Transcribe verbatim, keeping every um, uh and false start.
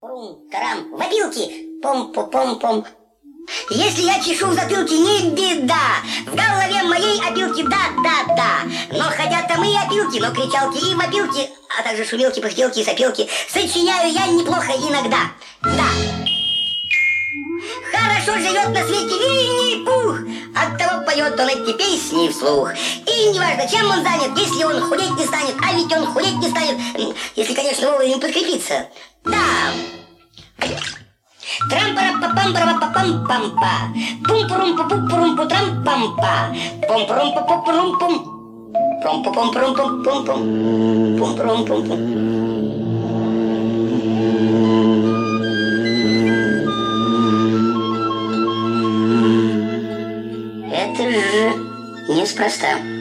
Тарам, в опилки, пом-пом-пом-пом. Если я чешу в затылке, не беда. В голове моей опилки, да-да-да. Но хотят там и опилки, но кричалки и вопилки, а также шумелки, пыхтелки и сопелки сочиняю я неплохо иногда. Да. Хорошо живет на свете Винни-Пух, оттого поет он эти песни вслух. И неважно, чем он занят, если он худеть не станет, а ведь он худеть не станет, если, конечно, вовремя подкрепиться. Да. Трам-пара-па-пам-пара-па-пам-пам-па. Пум-пурум-пу-пу-пурум-пу-трам-пам-па. Пум-пурум-пу-пу-пурум-пум. Пум-пу-пум-пурум-пум-пум. Пум-пурум-пум-пум. Это же неспроста.